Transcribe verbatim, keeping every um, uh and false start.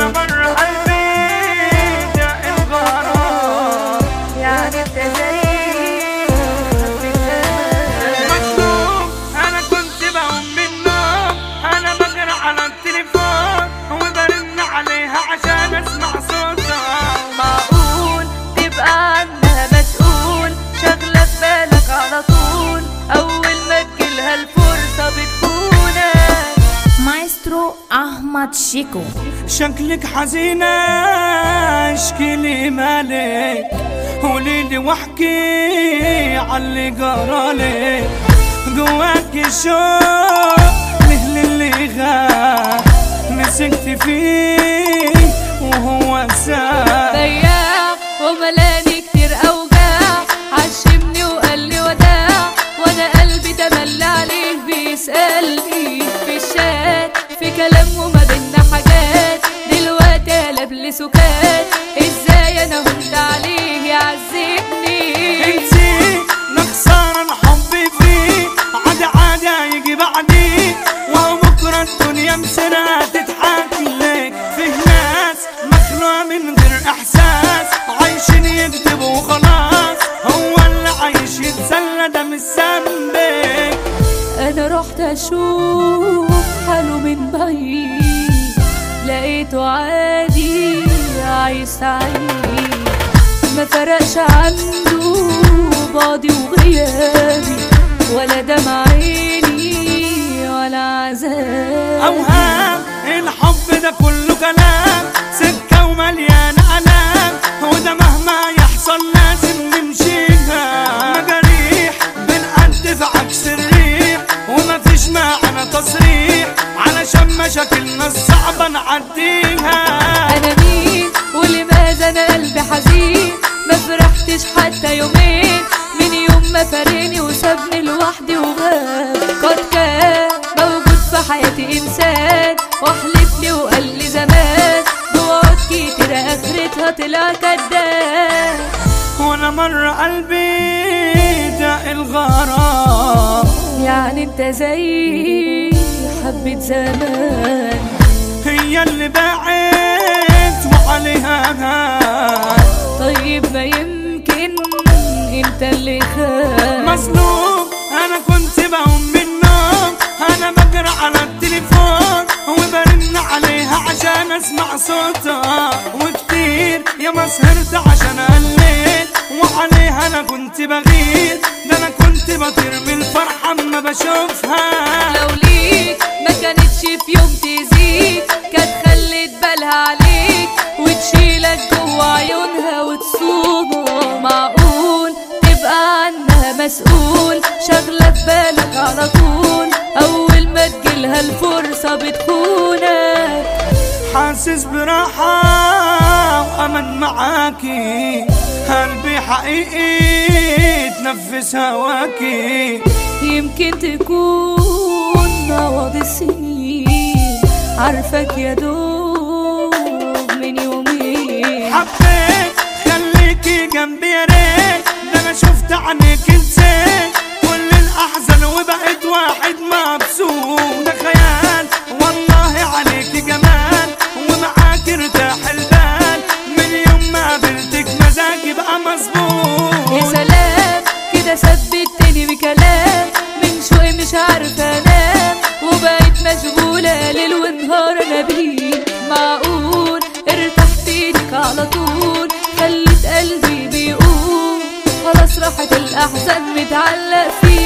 وانا بره قلبي داق الغرام. يعني انت زي مكتوب انا كنت بقوم من النوم، انا بجري على التليفون وبرن عليها عشان اسمع صوتها. معقول تبقى عنها مسؤول، شغلة في بالك على طول، أول ما تجيلها الفرصة بتخونك. مايسترو أحمد شيكو. شكلك حزينة اشكيلي مالك، قوليلي واحكي عاللي جرالك، جواكي شوق لهل اللي غاب مسكت فيه وهو ساب. بياع وملاني كتير أوجاع، عشمني وقال لي وداع، وأنا قلبي تملى عليه بيسألني في الشات، في كلام وما بينا حاجات، دلوقتي قلب لي سكات، ازاي انا هنت عليه يعذبني. انتي نخسارة الحب فيه، عادي عادي هيجي بعدي، وهو بكرة الدنيا مسرة تضحك لك. فيه ناس مخلوقة من غير احساس، عايشين يكذبوا وخلاص، هو اللي عايش يتسلى ده مش ذنبك. انا رحت اشوف حاله من بعيد، لقيته عادي عايش سعيد، ما فرقش عنده بعدي وغيابي، ولا دمع عيني ولا عذاب. اوهام الحب ده كله كلام، سكة ومليانة ألام، وده مهما يحصل لازم نمشيها. مجاريح بنقد في عكس الريح، ومفيش معانا تصريح، علشان مشاكلنا الصعبة نعديها. انا مين ولماذا انا قلبي حزين، ما فرحتش حتى يومين من يوم ما فارقني وسابني لوحدي وغاب. قد كان موجود في حياتي انسان، واحلف لي وقال لي زمان بوعد كتير اخرتها طلع كداب. وانا مر قلبي داق الغرام. يعني انت زي حبة زمان، هي اللي باعت وعليها هان. طيب ما يمكن انت اللي خان. مظلوم انا كنت بقوم من النوم، انا بجري على التليفون وبرن عليها عشان اسمع صوتها، وكتير يا ما سهرت عشان قليت، وعليها انا كنت بغير، ده انا كنت بطير من الفرحة اما بشوفها. لو ليك ما كانتش في يوم تزيد، كانت خلت بالها عليك وتشيلك جوا عيونها وتصونها. معقول تبقى عنها مسؤول، شغلة في بالك على طول، أول ما تجيلها الفرصة بتخونك. حاسس براحة وأمل معاكي، قلبي حقيقي تنفس هواكي. يمكن تكون عوض السنين، عارفك يا دوب من يومين. حبيت خليكي جنبي يا ريت، ده انا شفت عنك نسيت كل الاحزان وبقيت واحد مبسوط. ده خيال والله عليكي جمال، ومعاكي ارتاح البال، من يوم ما قابلتك مزاجي بقى مظبوط. يا سلام كده ثبتني بكلام، من شوي مش عارفة انام، وبقيت مشغولة ليل ونهار انا بيك. معقول ارتحت لك على طول، خلت قلبي بيقول خلاص راحت الاحزان متعلق فيك.